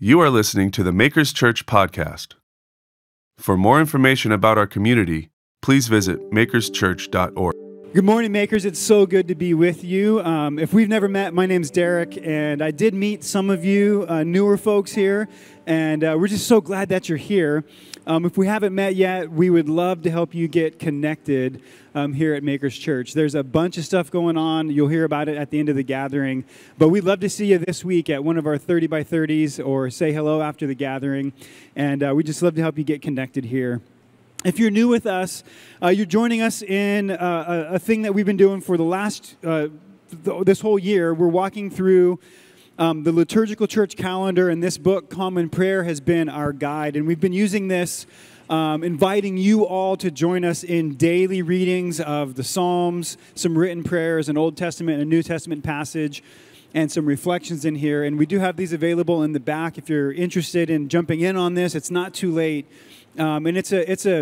You are listening to the Makers Church podcast. For more information about our community, please visit makerschurch.org. Good morning, Makers. It's so good to be with you. If we've never met, my name's Derek, and I did meet some of you newer folks here, and we're just so glad that you're here. If we haven't met yet, we would love to help you get connected here at Makers Church. There's a bunch of stuff going on. You'll hear about it at the end of the gathering, but we'd love to see you this week at one of our 30 by 30s or say hello after the gathering, and we just love to help you get connected here. If you're new with us, you're joining us in a thing that we've been doing for the last, this whole year. We're walking through the liturgical church calendar, and this book, Common Prayer, has been our guide. And we've been using this, inviting you all to join us in daily readings of the Psalms, some written prayers, an Old Testament and a New Testament passage, and some reflections in here. And we do have these available in the back if you're interested in jumping in on this. It's not too late. And it's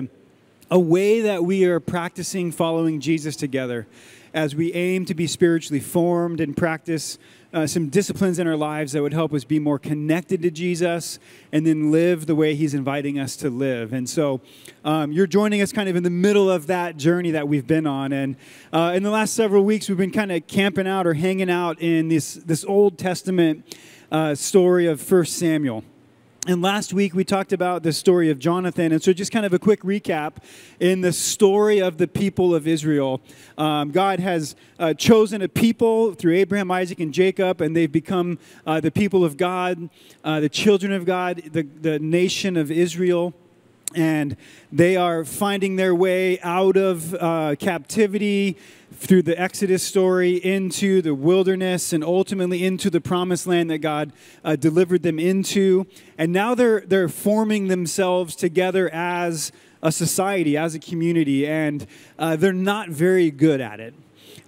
a way that we are practicing following Jesus together as we aim to be spiritually formed and practice some disciplines in our lives that would help us be more connected to Jesus and then live the way he's inviting us to live. And so you're joining us kind of in the middle of that journey that we've been on. And in the last several weeks, we've been kind of camping out or hanging out in this Old Testament story of 1 Samuel. And last week, we talked about the story of Jonathan. And so just kind of a quick recap. In the story of the people of Israel, God has chosen a people through Abraham, Isaac, and Jacob, and they've become the people of God, the children of God, the nation of Israel. And they are finding their way out of captivity through the Exodus story into the wilderness and ultimately into the promised land that God delivered them into. And now they're forming themselves together as a society, as a community, and they're not very good at it.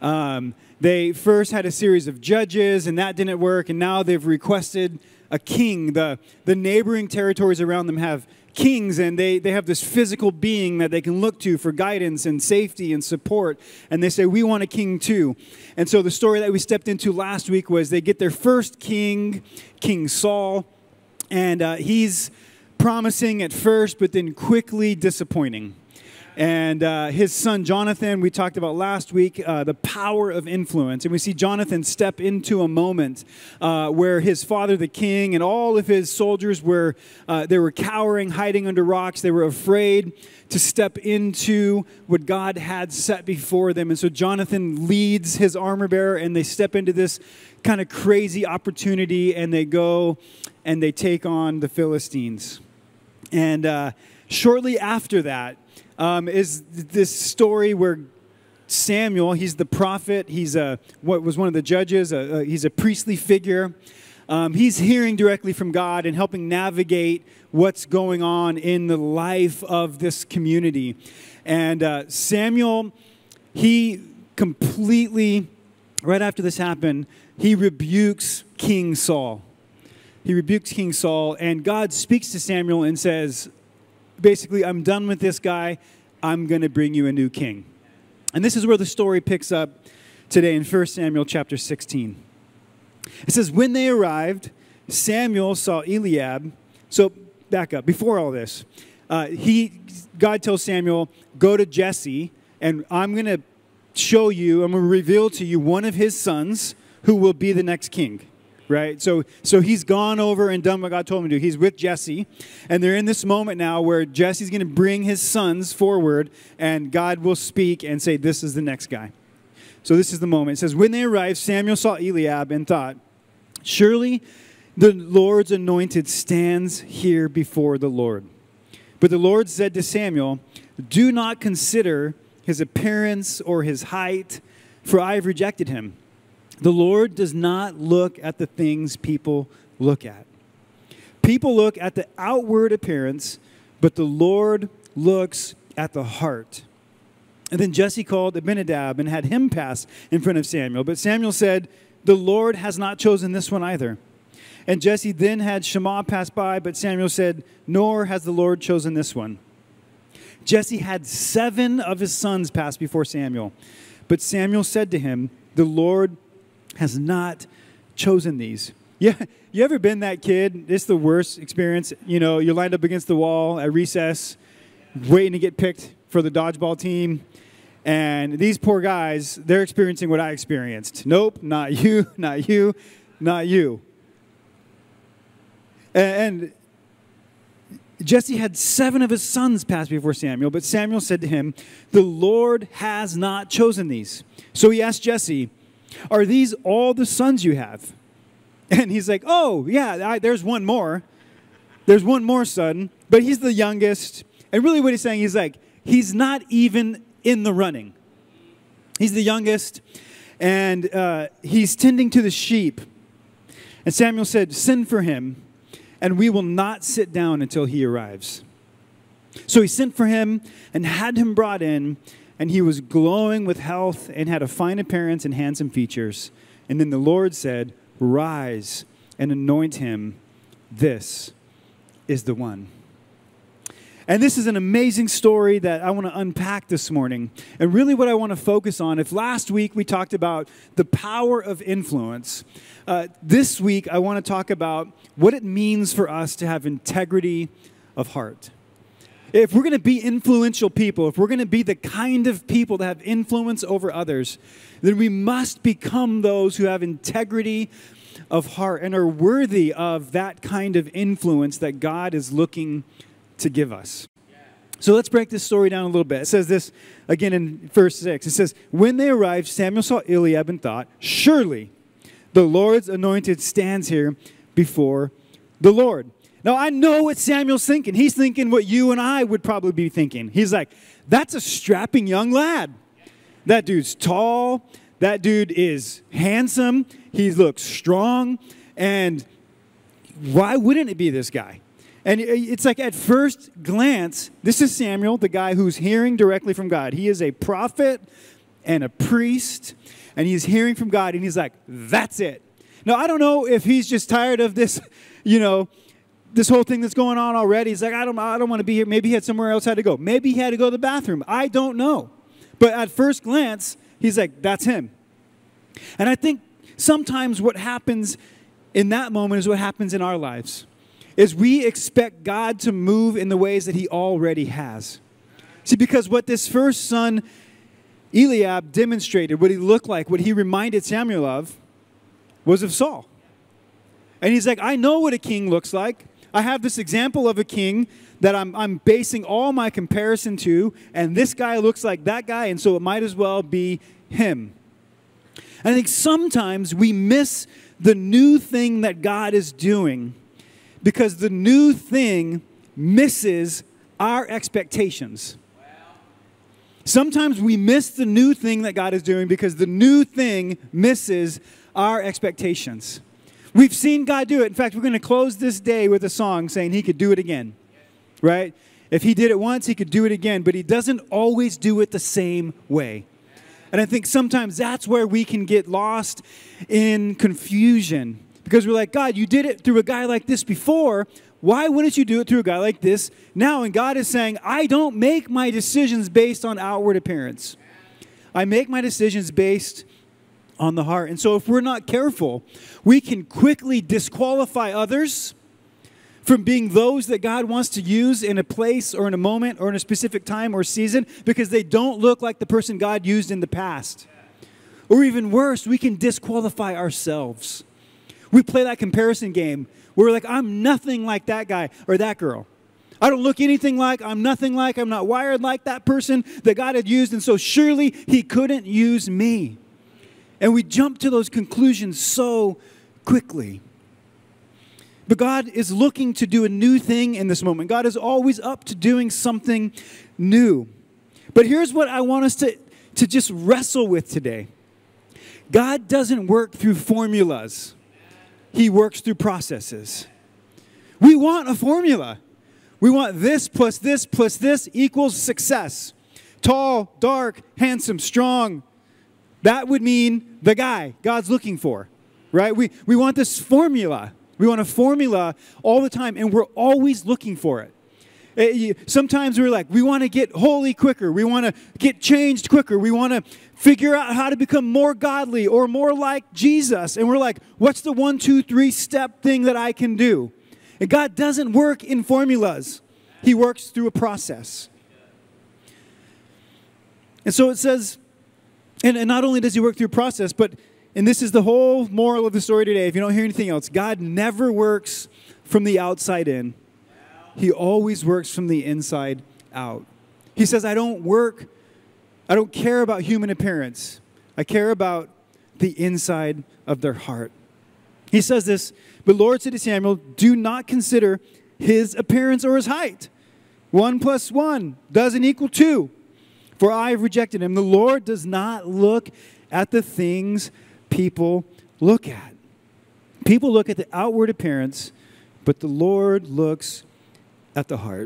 They first had a series of judges, and that didn't work, and now they've requested a king. The neighboring territories around them have kings, and they have this physical being that they can look to for guidance and safety and support, and they say, we want a king too. And so the story that we stepped into last week was they get their first king, King Saul, and he's promising at first, but then quickly disappointing. And his son Jonathan, we talked about last week, the power of influence. And we see Jonathan step into a moment where his father, the king, and all of his soldiers were cowering, hiding under rocks. They were afraid to step into what God had set before them. And so Jonathan leads his armor bearer, and they step into this kind of crazy opportunity, and they go and they take on the Philistines. And shortly after that, is this story where Samuel, he's the prophet, he's what was one of the judges, he's a priestly figure. He's hearing directly from God and helping navigate what's going on in the life of this community. And Samuel, he completely, right after this happened, he rebukes King Saul. He rebukes King Saul, and God speaks to Samuel and says, basically, I'm done with this guy. I'm going to bring you a new king. And this is where the story picks up today in 1 Samuel chapter 16. It says, when they arrived, Samuel saw Eliab. So back up. Before all this, God tells Samuel, go to Jesse, and I'm going to show you, I'm going to reveal to you one of his sons who will be the next king. Right? So he's gone over and done what God told him to do. He's with Jesse, and they're in this moment now where Jesse's going to bring his sons forward, and God will speak and say, this is the next guy. So this is the moment. It says, when they arrived, Samuel saw Eliab and thought, surely the Lord's anointed stands here before the Lord. But the Lord said to Samuel, do not consider his appearance or his height, for I have rejected him. The Lord does not look at the things people look at. People look at the outward appearance, but the Lord looks at the heart. And then Jesse called Abinadab and had him pass in front of Samuel. But Samuel said, the Lord has not chosen this one either. And Jesse then had Shammah pass by, but Samuel said, nor has the Lord chosen this one. Jesse had 7 of his sons pass before Samuel. But Samuel said to him, the Lord has not chosen these. Yeah, you ever been that kid? It's the worst experience. You know, you're lined up against the wall at recess, waiting to get picked for the dodgeball team. And these poor guys, they're experiencing what I experienced. Nope, not you, not you, not you. And Jesse had 7 of his sons pass before Samuel, but Samuel said to him, "The Lord has not chosen these." So he asked Jesse, "Are these all the sons you have?" And he's like, "Oh, yeah, there's one more. There's one more son, but he's the youngest." And really what he's saying, he's like, he's not even in the running. He's the youngest, and he's tending to the sheep. And Samuel said, "Send for him, and we will not sit down until he arrives." So he sent for him and had him brought in, and he was glowing with health and had a fine appearance and handsome features. And then the Lord said, "Rise and anoint him. This is the one." And this is an amazing story that I want to unpack this morning. And really what I want to focus on, if last week we talked about the power of influence, this week I want to talk about what it means for us to have integrity of heart. If we're going to be influential people, if we're going to be the kind of people that have influence over others, then we must become those who have integrity of heart and are worthy of that kind of influence that God is looking to give us. So let's break this story down a little bit. It says this again in verse 6. It says, "When they arrived, Samuel saw Eliab and thought, 'Surely the Lord's anointed stands here before the Lord.'" Now, I know what Samuel's thinking. He's thinking what you and I would probably be thinking. He's like, that's a strapping young lad. That dude's tall. That dude is handsome. He looks strong. And why wouldn't it be this guy? And it's like at first glance, this is Samuel, the guy who's hearing directly from God. He is a prophet and a priest, and he's hearing from God, and he's like, that's it. Now, I don't know if he's just tired of this, this whole thing that's going on already. He's like, I don't want to be here. Maybe he had somewhere else had to go. Maybe he had to go to the bathroom. I don't know. But at first glance, he's like, that's him. And I think sometimes what happens in that moment is what happens in our lives, is we expect God to move in the ways that he already has. See, because what this first son, Eliab, demonstrated, what he looked like, what he reminded Samuel of, was of Saul. And he's like, I know what a king looks like. I have this example of a king that I'm basing all my comparison to, and this guy looks like that guy, and so it might as well be him. And I think sometimes we miss the new thing that God is doing because the new thing misses our expectations. Sometimes we miss the new thing that God is doing because the new thing misses our expectations. We've seen God do it. In fact, we're going to close this day with a song saying he could do it again, right? If he did it once, he could do it again, but he doesn't always do it the same way. And I think sometimes that's where we can get lost in confusion because we're like, God, you did it through a guy like this before. Why wouldn't you do it through a guy like this now? And God is saying, I don't make my decisions based on outward appearance. I make my decisions based on the heart. And so if we're not careful, we can quickly disqualify others from being those that God wants to use in a place or in a moment or in a specific time or season because they don't look like the person God used in the past. Or even worse, we can disqualify ourselves. We play that comparison game where we're like, I'm nothing like that guy or that girl. I don't look anything like, I'm nothing like, I'm not wired like that person that God had used, and so surely he couldn't use me. And we jump to those conclusions so quickly. But God is looking to do a new thing in this moment. God is always up to doing something new. But here's what I want us to just wrestle with today. God doesn't work through formulas. He works through processes. We want a formula. We want this plus this plus this equals success. Tall, dark, handsome, strong. That would mean the guy God's looking for, right? We want this formula. We want a formula all the time, and we're always looking for it. Sometimes we're like, we want to get holy quicker. We want to get changed quicker. We want to figure out how to become more godly or more like Jesus. And we're like, what's the 1, 2, 3 step thing that I can do? And God doesn't work in formulas. He works through a process. And so it says, and not only does he work through a process, but, and this is the whole moral of the story today, if you don't hear anything else, God never works from the outside in. He always works from the inside out. He says, I don't care about human appearance. I care about the inside of their heart. He says this, but Lord said to Samuel, do not consider his appearance or his height. 1 + 1 doesn't equal 2. For I have rejected him. The Lord does not look at the things people look at. People look at the outward appearance, but the Lord looks at the heart.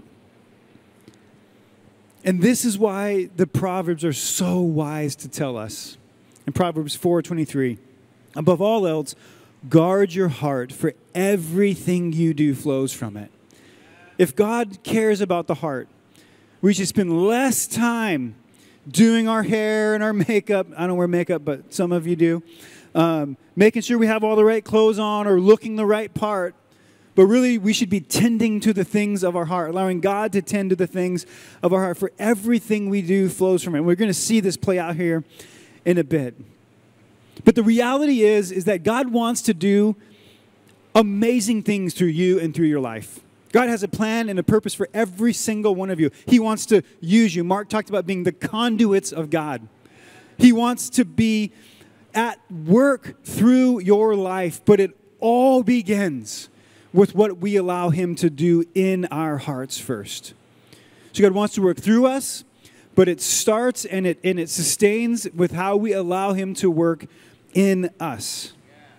And this is why the Proverbs are so wise to tell us. In Proverbs 4:23, above all else, guard your heart, for everything you do flows from it. If God cares about the heart, we should spend less time doing our hair and our makeup. I don't wear makeup, but some of you do. Making sure we have all the right clothes on or looking the right part. But really, we should be tending to the things of our heart, allowing God to tend to the things of our heart, for everything we do flows from it. We're going to see this play out here in a bit. But the reality is that God wants to do amazing things through you and through your life. God has a plan and a purpose for every single one of you. He wants to use you. Mark talked about being the conduits of God. He wants to be at work through your life, but it all begins with what we allow him to do in our hearts first. So God wants to work through us, but it starts and it sustains with how we allow him to work in us.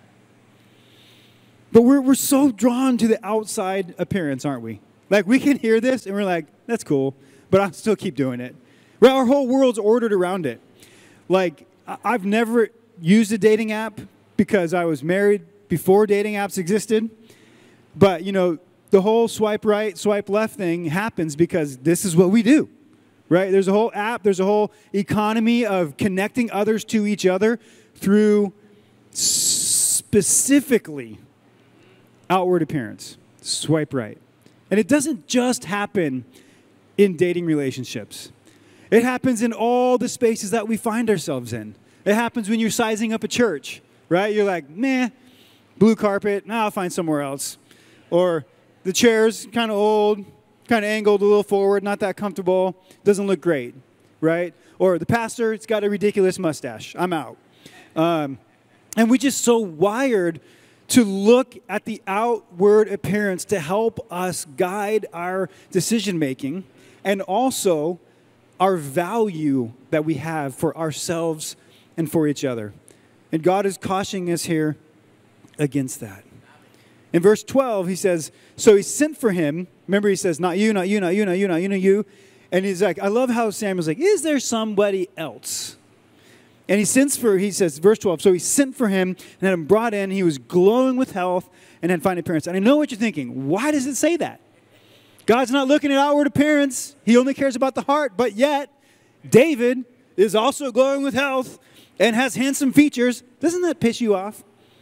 But we're so drawn to the outside appearance, aren't we? Like, we can hear this and we're like, that's cool, but I'll still keep doing it. Well, our whole world's ordered around it. Like, I've never used a dating app because I was married before dating apps existed. But, you know, the whole swipe right, swipe left thing happens because this is what we do, right? There's a whole app, there's a whole economy of connecting others to each other through specifically outward appearance. Swipe right. And it doesn't just happen in dating relationships. It happens in all the spaces that we find ourselves in. It happens when you're sizing up a church, right? You're like, meh, blue carpet, I'll find somewhere else. Or the chair's kind of old, kind of angled a little forward, not that comfortable, doesn't look great, right? Or the pastor, it's got a ridiculous mustache. I'm out. And we're just so wired to look at the outward appearance to help us guide our decision-making and also our value that we have for ourselves and for each other. And God is cautioning us here against that. In verse 12, he says, so he sent for him. Remember, he says, not you, not you, not you, not you, not you, not you. And he's like, I love how Samuel's like, is there somebody else? And he says, verse 12, so he sent for him and had him brought in. He was glowing with health and had fine appearance. And I know what you're thinking. Why does it say that? God's not looking at outward appearance. He only cares about the heart. But yet, David is also glowing with health and has handsome features. Doesn't that piss you off?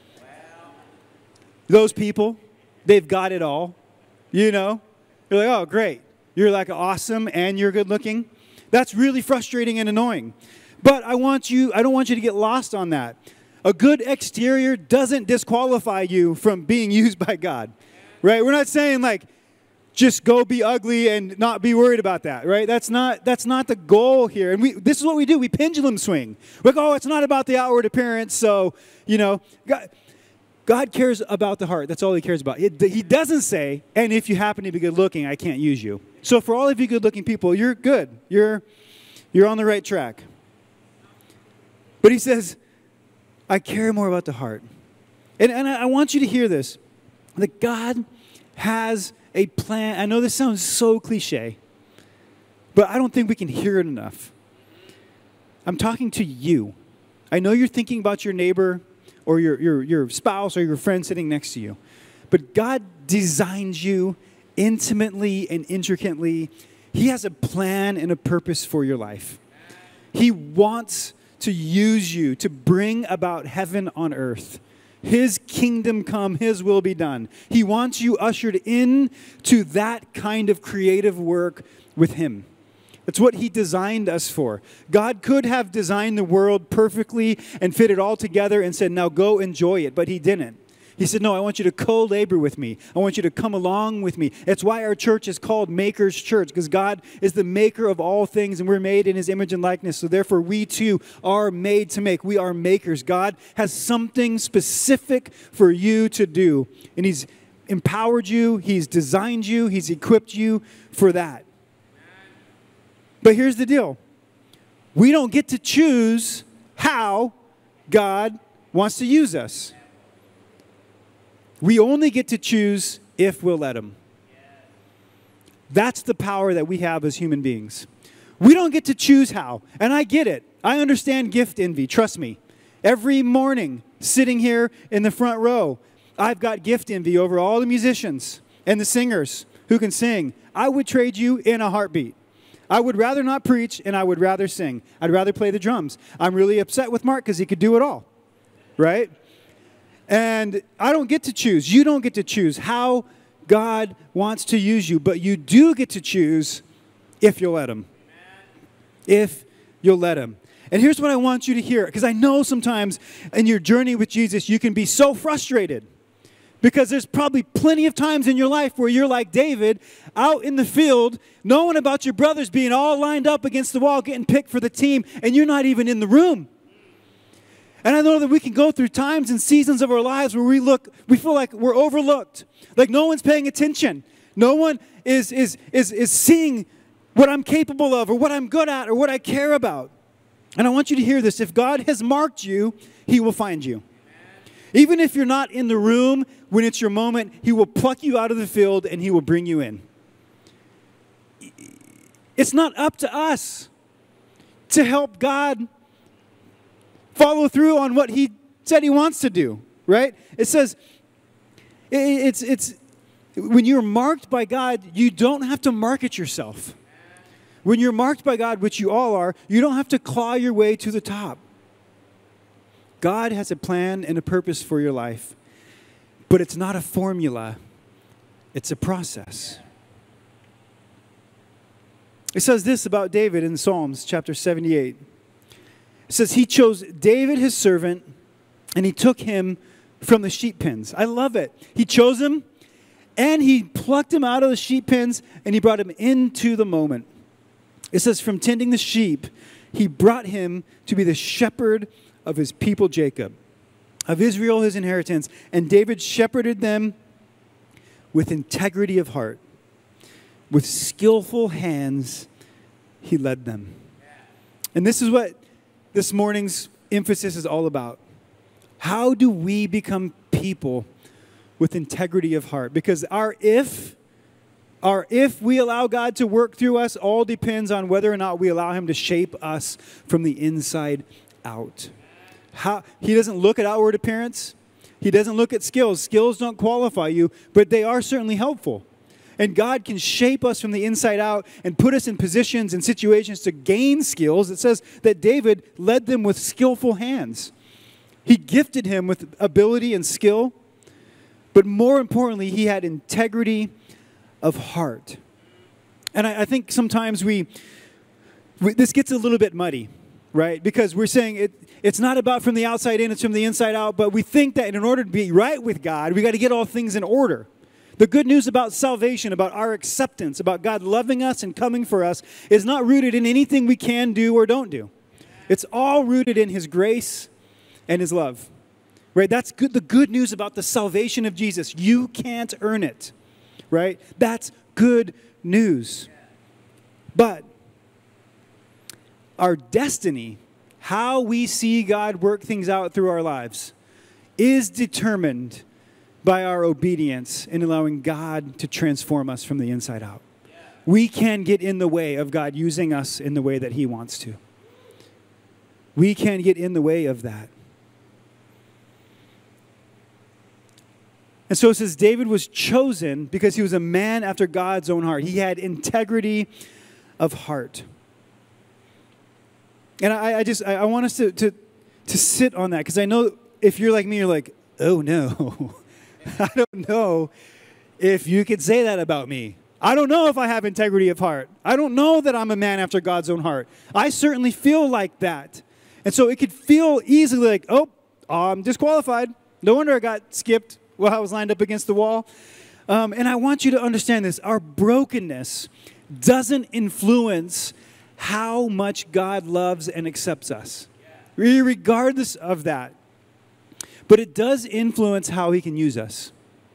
Those people, they've got it all, you know? You're like, oh, great. You're like awesome and you're good looking. That's really frustrating and annoying. But I don't want you to get lost on that. A good exterior doesn't disqualify you from being used by God, right? We're not saying like, just go be ugly and not be worried about that, right? That's not the goal here. And this is what we do. We pendulum swing. We're like, oh, it's not about the outward appearance. So, you know, God cares about the heart. That's all he cares about. He doesn't say, and if you happen to be good looking, I can't use you. So for all of you good looking people, you're good. You're on the right track. But he says, I care more about the heart. And I want you to hear this, that God has a plan. I know this sounds so cliche, but I don't think we can hear it enough. I'm talking to you. I know you're thinking about your neighbor or your spouse or your friend sitting next to you. But God designed you intimately and intricately. He has a plan and a purpose for your life. He wants to use you to bring about heaven on earth. His kingdom come, His will be done. He wants you ushered into that kind of creative work with Him. That's what He designed us for. God could have designed the world perfectly and fit it all together and said, now go enjoy it, but He didn't. He said, no, I want you to co-labor with me. I want you to come along with me. It's why our church is called Maker's Church, because God is the maker of all things, and we're made in His image and likeness. So therefore, we too are made to make. We are makers. God has something specific for you to do, and He's empowered you. He's designed you. He's equipped you for that. But here's the deal. We don't get to choose how God wants to use us. We only get to choose if we'll let Him. That's the power that we have as human beings. We don't get to choose how. And I get it. I understand gift envy. Trust me. Every morning, sitting here in the front row, I've got gift envy over all the musicians and the singers who can sing. I would trade you in a heartbeat. I would rather not preach, and I would rather sing. I'd rather play the drums. I'm really upset with Mark because he could do it all. Right? And I don't get to choose. You don't get to choose how God wants to use you, but you do get to choose if you'll let Him. If you'll let Him. And here's what I want you to hear, because I know sometimes in your journey with Jesus, you can be so frustrated, because there's probably plenty of times in your life where you're like David, out in the field, knowing about your brothers being all lined up against the wall, getting picked for the team, and you're not even in the room. And I know that we can go through times and seasons of our lives where we feel like we're overlooked. Like no one's paying attention. No one is seeing what I'm capable of or what I'm good at or what I care about. And I want you to hear this. If God has marked you, He will find you. Even if you're not in the room when it's your moment, He will pluck you out of the field and He will bring you in. It's not up to us to help God follow through on what He said He wants to do, right? It says, it's when you're marked by God, you don't have to market yourself. When you're marked by God, which you all are, you don't have to claw your way to the top. God has a plan and a purpose for your life, but it's not a formula. It's a process. It says this about David in Psalms chapter 78. It says, He chose David, His servant, and He took him from the sheep pens. I love it. He chose him, and He plucked him out of the sheep pens, and He brought him into the moment. It says, from tending the sheep, He brought him to be the shepherd of His people Jacob, of Israel His inheritance. And David shepherded them with integrity of heart. With skillful hands, He led them. And this is what this morning's emphasis is all about. How do we become people with integrity of heart? Because our if we allow God to work through us all depends on whether or not we allow Him to shape us from the inside out. He doesn't look at outward appearance. He doesn't look at skills. Skills don't qualify you, but they are certainly helpful. And God can shape us from the inside out and put us in positions and situations to gain skills. It says that David led them with skillful hands. He gifted him with ability and skill, but more importantly, he had integrity of heart. And I think sometimes this gets a little bit muddy, right? Because we're saying it's not about from the outside in, it's from the inside out, but we think that in order to be right with God, we got to get all things in order. The good news about salvation, about our acceptance, about God loving us and coming for us, is not rooted in anything we can do or don't do. It's all rooted in His grace and His love. Right? That's good. The good news about the salvation of Jesus. You can't earn it. Right? That's good news. But our destiny, how we see God work things out through our lives, is determined by our obedience in allowing God to transform us from the inside out. We can get in the way of God using us in the way that He wants to. We can get in the way of that. And so it says David was chosen because he was a man after God's own heart. He had integrity of heart. And I want us to sit on that, because I know if you're like me, you're like, oh no, I don't know if you could say that about me. I don't know if I have integrity of heart. I don't know that I'm a man after God's own heart. I certainly feel like that. And so it could feel easily like, oh, I'm disqualified. No wonder I got skipped while I was lined up against the wall. And I want you to understand this. Our brokenness doesn't influence how much God loves and accepts us, regardless of that. But it does influence how he can use us.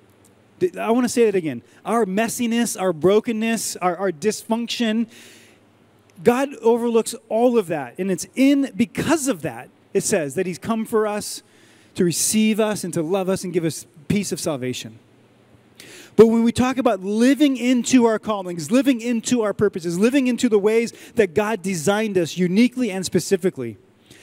I want to say that again. Our messiness, our brokenness, our dysfunction, God overlooks all of that. And it's because of that, it says, that he's come for us, to receive us and to love us and give us peace of salvation. But when we talk about living into our callings, living into our purposes, living into the ways that God designed us uniquely and specifically,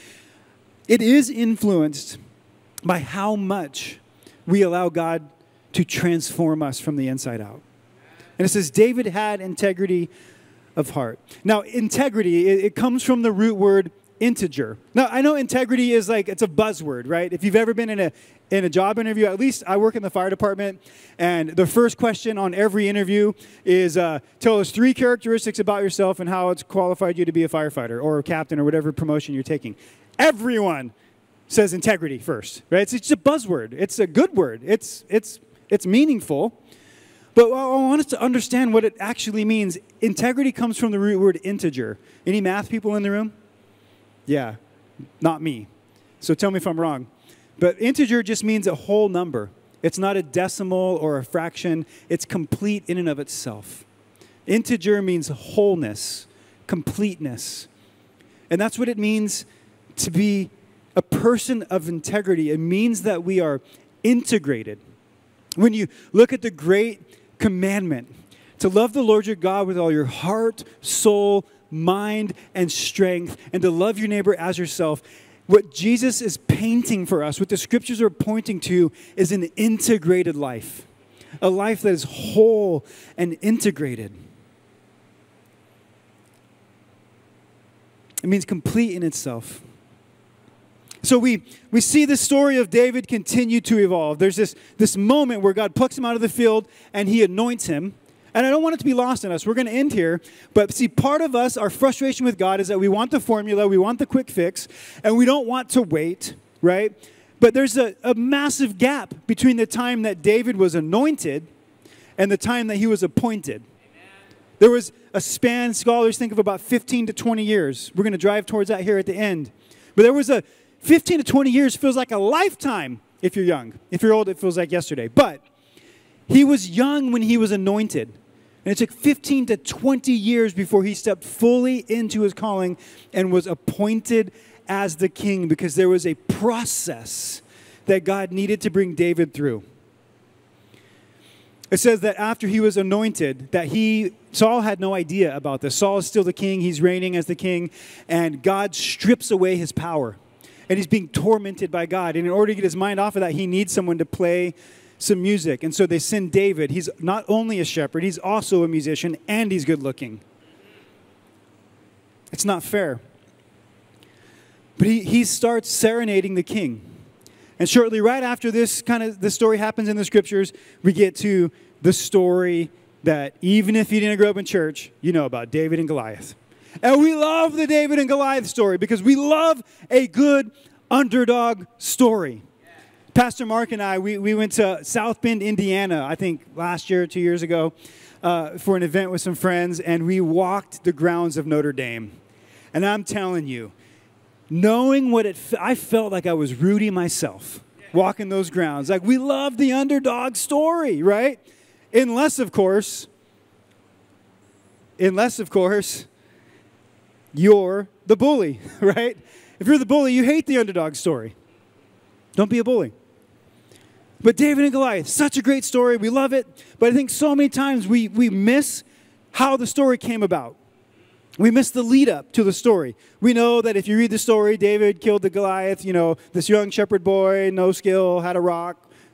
it is influenced by how much we allow God to transform us from the inside out. And it says David had integrity of heart. Now, integrity, it comes from the root word integer. Now, I know integrity is like, it's a buzzword, right? If you've ever been in a job interview, at least I work in the fire department, and the first question on every interview is, tell us 3 characteristics about yourself and how it's qualified you to be a firefighter or a captain or whatever promotion you're taking. Everyone says integrity first, right? It's just a buzzword. It's a good word. It's meaningful. But I want us to understand what it actually means. Integrity comes from the root word integer. Any math people in the room? Yeah, not me. So tell me if I'm wrong. But integer just means a whole number. It's not a decimal or a fraction. It's complete in and of itself. Integer means wholeness, completeness. And that's what it means to be a person of integrity. It means that we are integrated. When you look at the great commandment, to love the Lord your God with all your heart, soul, mind, and strength, and to love your neighbor as yourself, what Jesus is painting for us, what the scriptures are pointing to, is an integrated life. A life that is whole and integrated. It means complete in itself. So we see the story of David continue to evolve. There's this moment where God plucks him out of the field and he anoints him. And I don't want it to be lost on us. We're going to end here. But see, part of us, our frustration with God is that we want the formula, we want the quick fix, and we don't want to wait, right? But there's a massive gap between the time that David was anointed and the time that he was appointed. There was a span, scholars think of about 15 to 20 years. We're going to drive towards that here at the end. But there was 15 to 20 years feels like a lifetime if you're young. If you're old, it feels like yesterday. But he was young when he was anointed. And it took 15 to 20 years before he stepped fully into his calling and was appointed as the king, because there was a process that God needed to bring David through. It says that after he was anointed, that Saul had no idea about this. Saul is still the king. He's reigning as the king. And God strips away his power. And he's being tormented by God. And in order to get his mind off of that, he needs someone to play some music. And so they send David. He's not only a shepherd, he's also a musician, and he's good looking. It's not fair. But he starts serenading the king. And shortly right after this story happens in the scriptures, we get to the story that even if you didn't grow up in church, you know about David and Goliath. And we love the David and Goliath story because we love a good underdog story. Pastor Mark and I, we went to South Bend, Indiana, I think last year, 2 years ago, for an event with some friends, and we walked the grounds of Notre Dame. And I'm telling you, knowing what I felt like I was Rudy myself, walking those grounds. Like, we love the underdog story, right? Unless, of course, you're the bully, right? If you're the bully, you hate the underdog story. Don't be a bully. But David and Goliath, such a great story. We love it. But I think so many times we miss how the story came about. We miss the lead up to the story. We know that if you read the story, David killed the Goliath, this young shepherd boy, no skill, had a rock,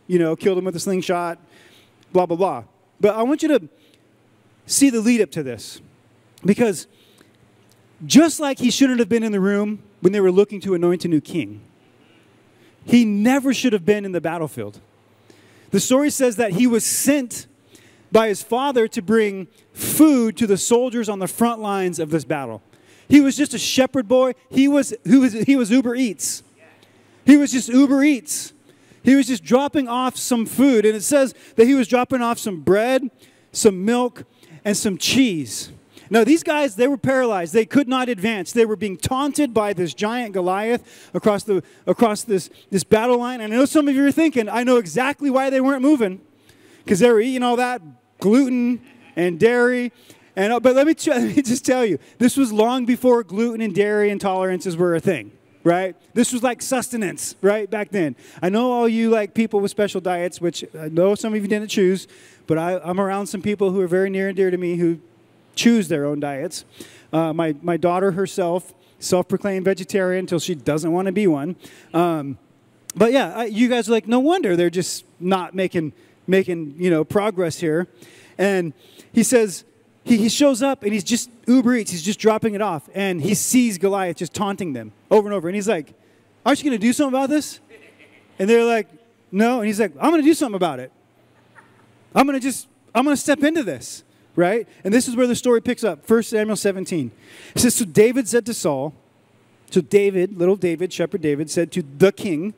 killed him with a slingshot, blah, blah, blah. But I want you to see the lead up to this. Because just like he shouldn't have been in the room when they were looking to anoint a new king, he never should have been in the battlefield. The story says that he was sent by his father to bring food to the soldiers on the front lines of this battle. He was just a shepherd boy. He was Uber Eats. He was just Uber Eats. He was just dropping off some food. And it says that he was dropping off some bread, some milk, and some cheese. Now, these guys, they were paralyzed. They could not advance. They were being taunted by this giant Goliath across this battle line. And I know some of you are thinking, I know exactly why they weren't moving. Because they were eating all that gluten and dairy. But let me just tell you, this was long before gluten and dairy intolerances were a thing, right? This was like sustenance, right, back then. I know all you like people with special diets, which I know some of you didn't choose, but I'm around some people who are very near and dear to me who choose their own diets. My daughter herself, self-proclaimed vegetarian until she doesn't want to be one. But yeah, you guys are like, no wonder they're just not making progress here. And he says, he shows up and he's just Uber Eats. He's just dropping it off. And he sees Goliath just taunting them over and over. And he's like, aren't you going to do something about this? And they're like, no. And he's like, I'm going to do something about it. I'm going to step into this. Right? And this is where the story picks up. 1 Samuel 17. It says, so David said to Saul, so David, little David, shepherd David, said to the king,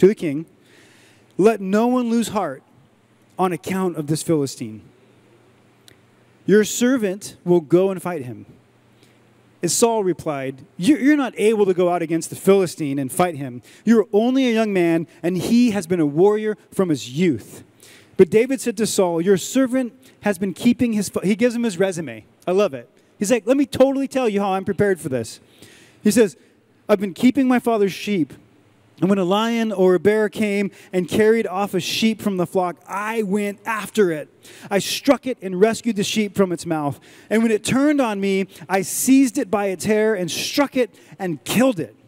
let no one lose heart on account of this Philistine. Your servant will go and fight him. And Saul replied, you're not able to go out against the Philistine and fight him. You're only a young man, and he has been a warrior from his youth. But David said to Saul, your servant has been keeping he gives him his resume. I love it. He's like, let me totally tell you how I'm prepared for this. He says, I've been keeping my father's sheep. And when a lion or a bear came and carried off a sheep from the flock, I went after it. I struck it and rescued the sheep from its mouth. And when it turned on me, I seized it by its hair and struck it and killed it.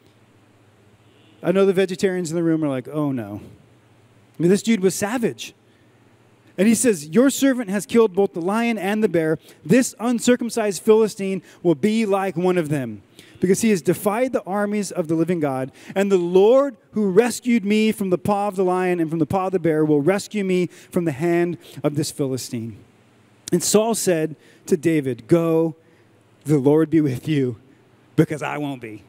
I know the vegetarians in the room are like, oh no. I mean, this dude was savage. And he says, your servant has killed both the lion and the bear. This uncircumcised Philistine will be like one of them, because he has defied the armies of the living God. And the Lord who rescued me from the paw of the lion and from the paw of the bear will rescue me from the hand of this Philistine. And Saul said to David, go, the Lord be with you, because I won't be.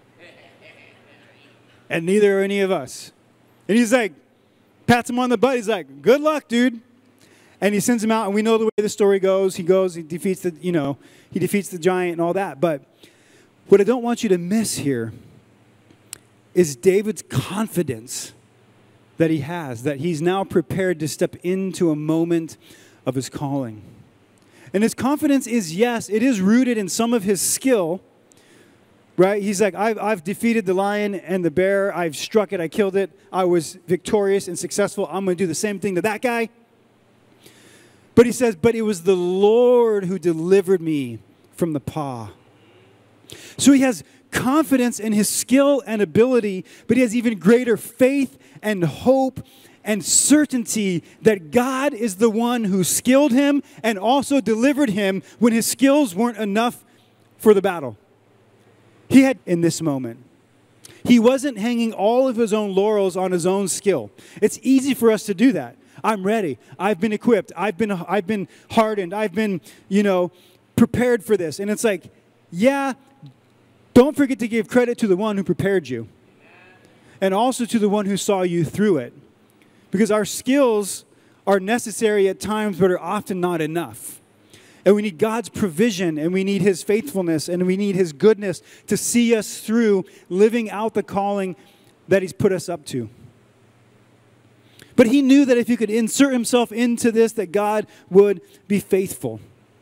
And neither are any of us. And he's like, pats him on the butt. He's like, good luck, dude. And he sends him out, and we know the way the story goes. He defeats the giant and all that. But what I don't want you to miss here is David's confidence that he has, that he's now prepared to step into a moment of his calling. And his confidence is, yes, it is rooted in some of his skill, right? He's like, I've defeated the lion and the bear. I've struck it. I killed it. I was victorious and successful. I'm going to do the same thing to that guy. But he says, but it was the Lord who delivered me from the paw. So he has confidence in his skill and ability, but he has even greater faith and hope and certainty that God is the one who skilled him and also delivered him when his skills weren't enough for the battle. He had, in this moment, he wasn't hanging all of his own laurels on his own skill. It's easy for us to do that. I'm ready. I've been equipped. I've been hardened. I've been, prepared for this. And it's like, yeah, don't forget to give credit to the one who prepared you. And also to the one who saw you through it. Because our skills are necessary at times, but are often not enough. And we need God's provision, and we need his faithfulness, and we need his goodness to see us through living out the calling that he's put us up to. But he knew that if he could insert himself into this, that God would be faithful.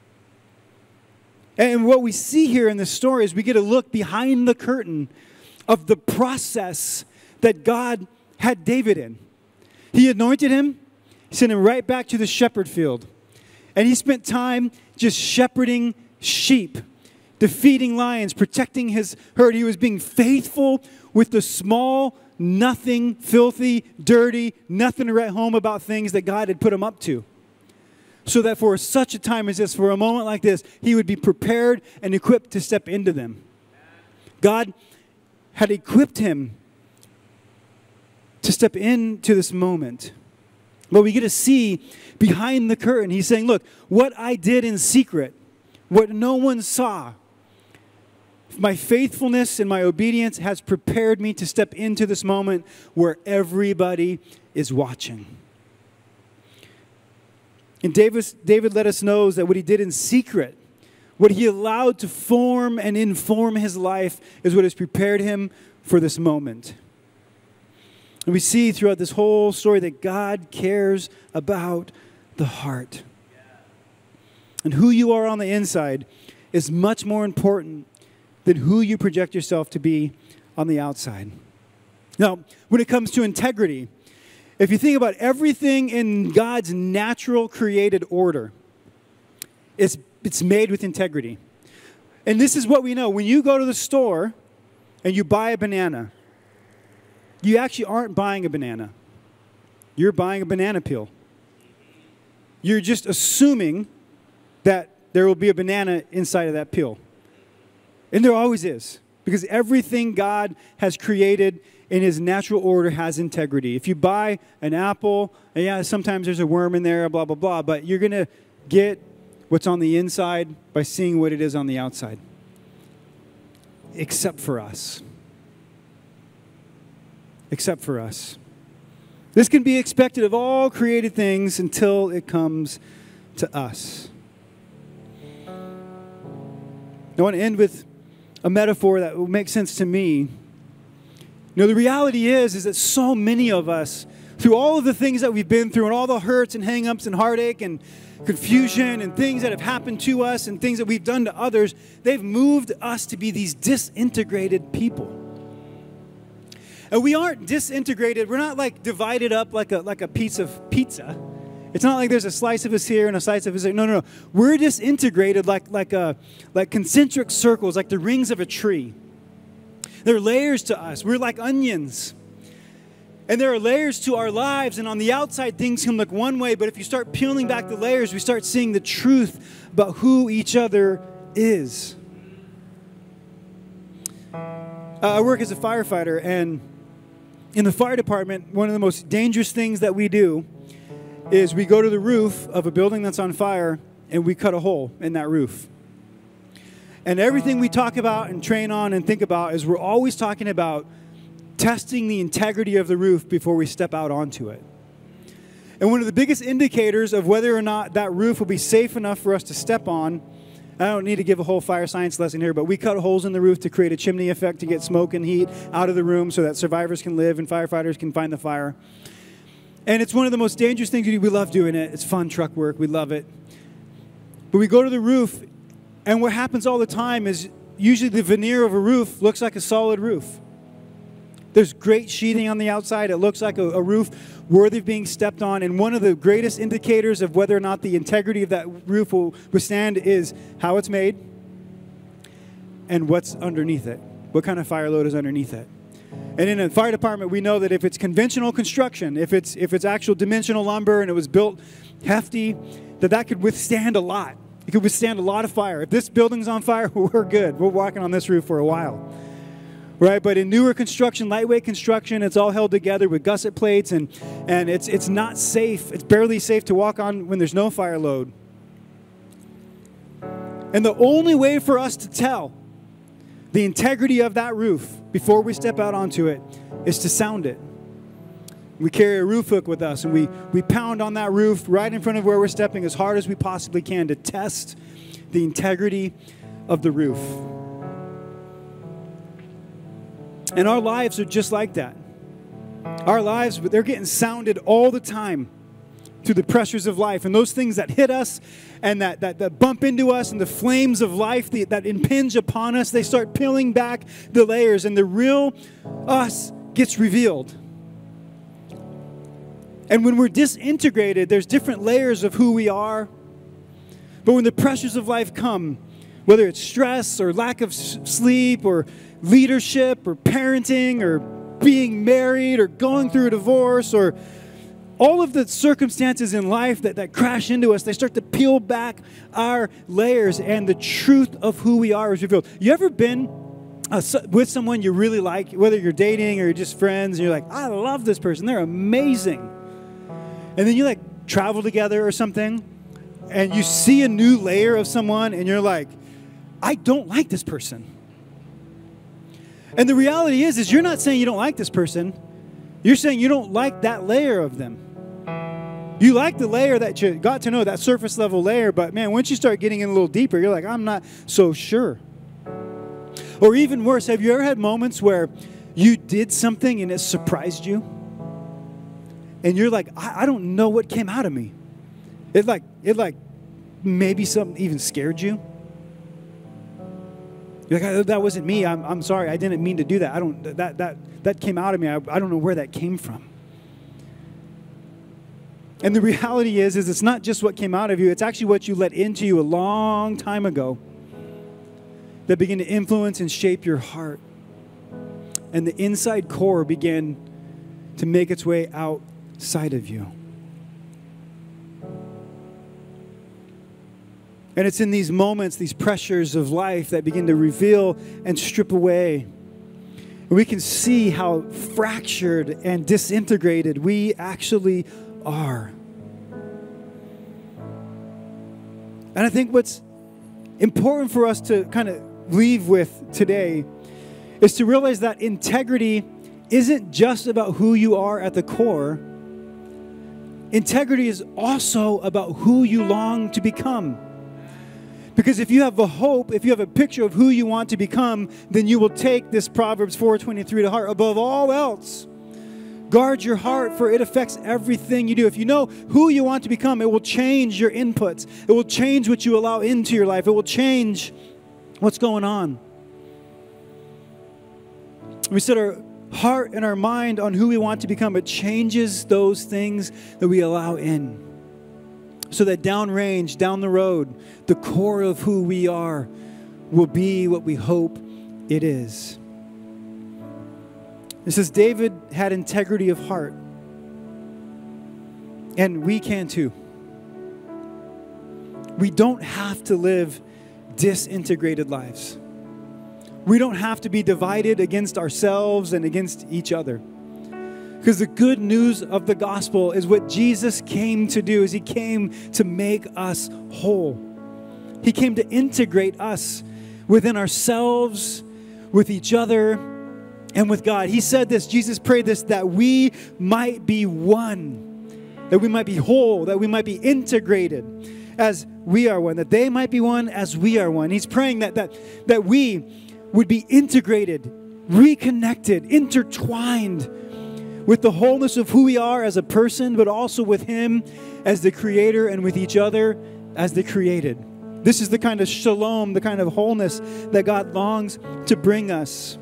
And what we see here in this story is we get a look behind the curtain of the process that God had David in. He anointed him, sent him right back to the shepherd field. And he spent time just shepherding sheep, defeating lions, protecting his herd. He was being faithful with the small nothing filthy, dirty, nothing to write home about things that God had put him up to. So that for such a time as this, for a moment like this, he would be prepared and equipped to step into them. God had equipped him to step into this moment. But we get to see behind the curtain. He's saying, look, what I did in secret, what no one saw, my faithfulness and my obedience has prepared me to step into this moment where everybody is watching. And David let us know that what he did in secret, what he allowed to form and inform his life, is what has prepared him for this moment. And we see throughout this whole story that God cares about the heart. And who you are on the inside is much more important than who you project yourself to be on the outside. Now, when it comes to integrity, if you think about everything in God's natural created order, it's made with integrity. And this is what we know. When you go to the store and you buy a banana, you actually aren't buying a banana. You're buying a banana peel. You're just assuming that there will be a banana inside of that peel. And there always is. Because everything God has created in his natural order has integrity. If you buy an apple, and yeah, sometimes there's a worm in there, blah, blah, blah, but you're going to get what's on the inside by seeing what it is on the outside. Except for us. Except for us. This can be expected of all created things until it comes to us. I want to end with a metaphor that will make sense to me. You know, the reality is that so many of us, through all of the things that we've been through and all the hurts and hang-ups and heartache and confusion and things that have happened to us and things that we've done to others, they've moved us to be these disintegrated people. And we aren't disintegrated. We're not like divided up like a piece of pizza. It's not like there's a slice of us here and a slice of us there. No. We're disintegrated like concentric circles, like the rings of a tree. There are layers to us. We're like onions. And there are layers to our lives, and on the outside things can look one way, but if you start peeling back the layers, we start seeing the truth about who each other is. I work as a firefighter, and in the fire department, one of the most dangerous things that we do is we go to the roof of a building that's on fire and we cut a hole in that roof. And everything we talk about and train on and think about is we're always talking about testing the integrity of the roof before we step out onto it. And one of the biggest indicators of whether or not that roof will be safe enough for us to step on, I don't need to give a whole fire science lesson here, but we cut holes in the roof to create a chimney effect to get smoke and heat out of the room so that survivors can live and firefighters can find the fire. And it's one of the most dangerous things we do. We love doing it. It's fun truck work. We love it. But we go to the roof, and what happens all the time is usually the veneer of a roof looks like a solid roof. There's great sheathing on the outside. It looks like a roof worthy of being stepped on. And one of the greatest indicators of whether or not the integrity of that roof will withstand is how it's made and what's underneath it. What kind of fire load is underneath it. And in a fire department, we know that if it's conventional construction, if it's actual dimensional lumber and it was built hefty, that could withstand a lot. It could withstand a lot of fire. If this building's on fire, we're good. We're walking on this roof for a while. Right? But in newer construction, lightweight construction, it's all held together with gusset plates, and it's not safe. It's barely safe to walk on when there's no fire load. And the only way for us to tell the integrity of that roof before we step out onto it is to sound it. We carry a roof hook with us, and we pound on that roof right in front of where we're stepping as hard as we possibly can to test the integrity of the roof. And our lives are just like that. Our lives, they're getting sounded all the time through the pressures of life. And those things that hit us and that bump into us and the flames of life that impinge upon us, they start peeling back the layers, and the real us gets revealed. And when we're disintegrated, there's different layers of who we are. But when the pressures of life come, whether it's stress or lack of sleep or leadership or parenting or being married or going through a divorce or all of the circumstances in life that crash into us, they start to peel back our layers and the truth of who we are is revealed. You ever been with someone you really like, whether you're dating or you're just friends, and you're like, I love this person, they're amazing. And then you like travel together or something, and you see a new layer of someone, and you're like, I don't like this person. And the reality is you're not saying you don't like this person. You're saying you don't like that layer of them. You like the layer that you got to know, that surface level layer, but man, once you start getting in a little deeper, you're like, I'm not so sure. Or even worse, have you ever had moments where you did something and it surprised you? And you're like, I don't know what came out of me. It maybe something even scared you. You're like, that wasn't me. I'm sorry. I didn't mean to do that. That came out of me. I don't know where that came from. And the reality is it's not just what came out of you. It's actually what you let into you a long time ago that began to influence and shape your heart. And the inside core began to make its way outside of you. And it's in these moments, these pressures of life that begin to reveal and strip away. And we can see how fractured and disintegrated we actually are. And I think what's important for us to kind of leave with today is to realize that integrity isn't just about who you are at the core. Integrity is also about who you long to become. Because if you have a hope, if you have a picture of who you want to become, then you will take this Proverbs 4:23 to heart. Above all else, guard your heart, for it affects everything you do. If you know who you want to become, it will change your inputs. It will change what you allow into your life. It will change what's going on. We set our heart and our mind on who we want to become. It changes those things that we allow in. So that downrange, down the road, the core of who we are will be what we hope it is. It says David had integrity of heart. And we can too. We don't have to live disintegrated lives. We don't have to be divided against ourselves and against each other. Because the good news of the gospel is what Jesus came to do, is he came to make us whole. He came to integrate us within ourselves, with each other, and with God. He said this, Jesus prayed this, that we might be one, that we might be whole, that we might be integrated as we are one, that they might be one as we are one. He's praying that we would be integrated, reconnected, intertwined with the wholeness of who we are as a person, but also with him as the creator and with each other as the created. This is the kind of shalom, the kind of wholeness that God longs to bring us.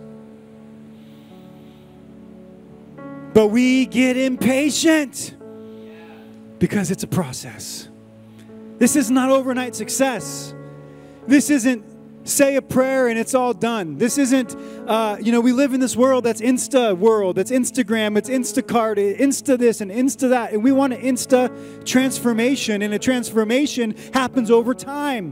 But we get impatient because it's a process. This is not overnight success. This isn't say a prayer and it's all done. This isn't, we live in this world that's Insta world, that's Instagram, it's Instacart, Insta this and Insta that. And we want an Insta transformation, and a transformation happens over time.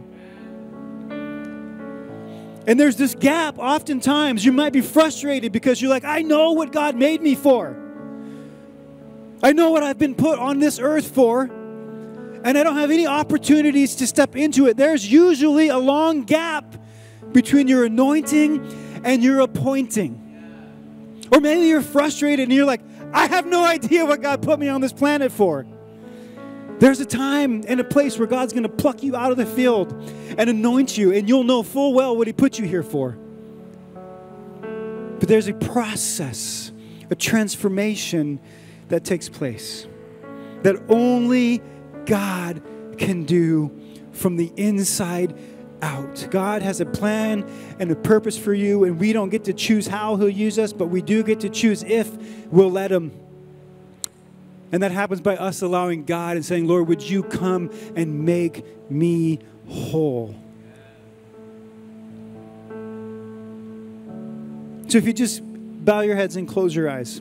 And there's this gap. Oftentimes you might be frustrated because you're like, I know what God made me for. I know what I've been put on this earth for, and I don't have any opportunities to step into it. There's usually a long gap between your anointing and your appointing. Or maybe you're frustrated and you're like, I have no idea what God put me on this planet for. There's a time and a place where God's going to pluck you out of the field and anoint you, and you'll know full well what he put you here for. But there's a process, a transformation that takes place that only God can do from the inside out. God has a plan and a purpose for you, and we don't get to choose how he'll use us, but we do get to choose if we'll let him. And that happens by us allowing God and saying, Lord, would you come and make me whole? So if you just bow your heads and close your eyes.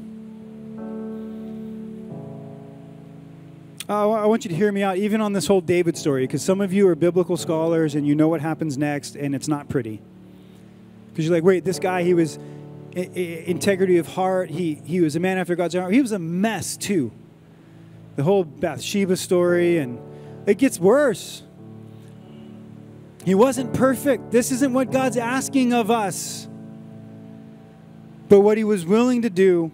I want you to hear me out, even on this whole David story, because some of you are biblical scholars and you know what happens next, and it's not pretty. Because you're like, wait, this guy, he was integrity of heart. He was a man after God's own heart. He was a mess, too. The whole Bathsheba story, and it gets worse. He wasn't perfect. This isn't what God's asking of us. But what he was willing to do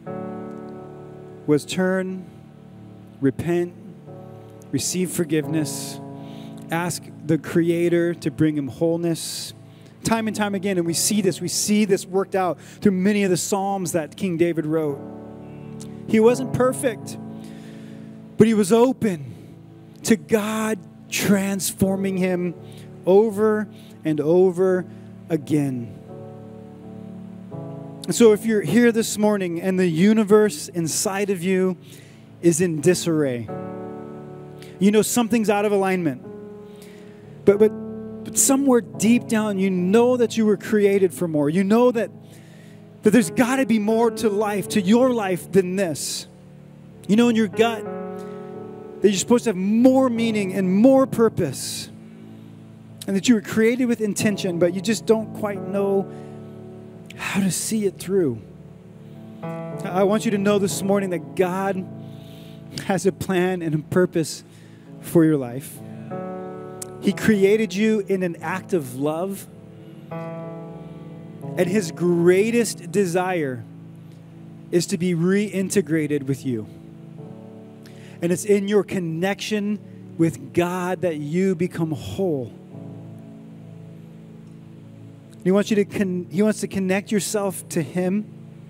was turn, repent, receive forgiveness, ask the Creator to bring him wholeness. Time and time again, and we see this worked out through many of the Psalms that King David wrote. He wasn't perfect, but he was open to God transforming him over and over again. So if you're here this morning and the universe inside of you is in disarray, you know something's out of alignment, but somewhere deep down you know that you were created for more. You know that there's got to be more to life, to your life, than this. You know in your gut that you're supposed to have more meaning and more purpose, and that you were created with intention, but you just don't quite know how to see it through. I want you to know this morning that God has a plan and a purpose for your life. He created you in an act of love, and his greatest desire is to be reintegrated with you. And it's in your connection with God that you become whole. He wants to connect yourself to him.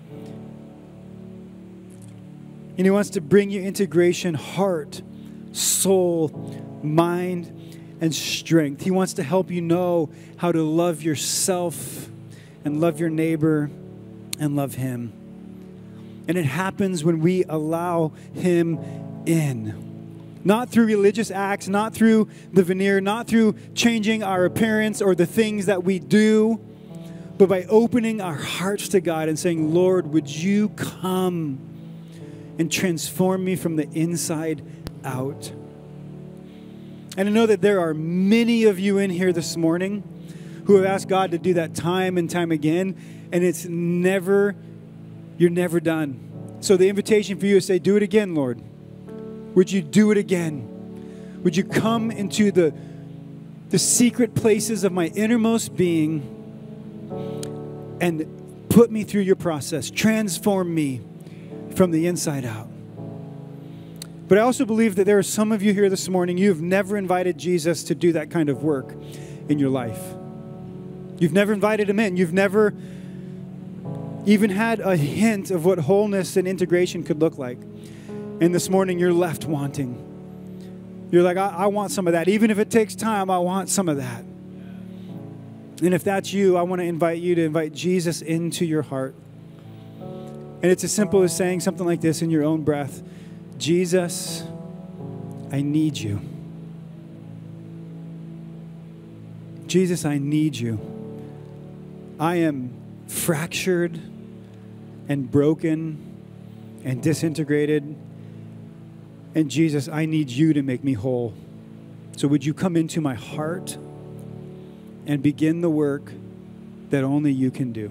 And he wants to bring you integration, heart, soul, mind, and strength. He wants to help you know how to love yourself and love your neighbor and love him. And it happens when we allow him in. Not through religious acts, not through the veneer, not through changing our appearance or the things that we do, but by opening our hearts to God and saying, Lord, would you come and transform me from the inside out? And I know that there are many of you in here this morning who have asked God to do that time and time again, and you're never done. So the invitation for you is say, do it again, Lord. Would you do it again? Would you come into the secret places of my innermost being and put me through your process, transform me from the inside out? But I also believe that there are some of you here this morning, you've never invited Jesus to do that kind of work in your life. You've never invited him in. You've never even had a hint of what wholeness and integration could look like. And this morning you're left wanting. You're like, I want some of that. Even if it takes time, I want some of that. And if that's you, I want to invite you to invite Jesus into your heart. And it's as simple as saying something like this in your own breath. Jesus, I need you. Jesus, I need you. I am fractured and broken and disintegrated. And Jesus, I need you to make me whole. So would you come into my heart and begin the work that only you can do?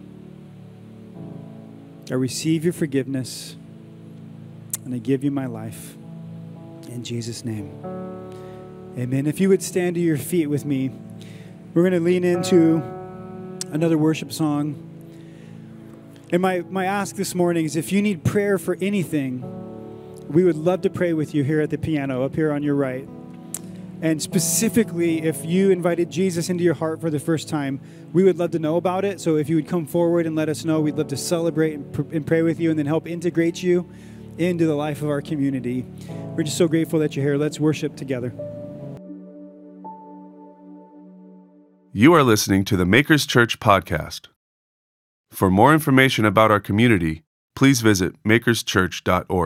I receive your forgiveness, and I give you my life. In Jesus' name, amen. If you would stand to your feet with me, we're going to lean into another worship song. And my ask this morning is if you need prayer for anything, we would love to pray with you here at the piano, up here on your right. And specifically, if you invited Jesus into your heart for the first time, we would love to know about it. So if you would come forward and let us know, we'd love to celebrate and pray with you and then help integrate you into the life of our community. We're just so grateful that you're here. Let's worship together. You are listening to the Makers Church podcast. For more information about our community, please visit makerschurch.org.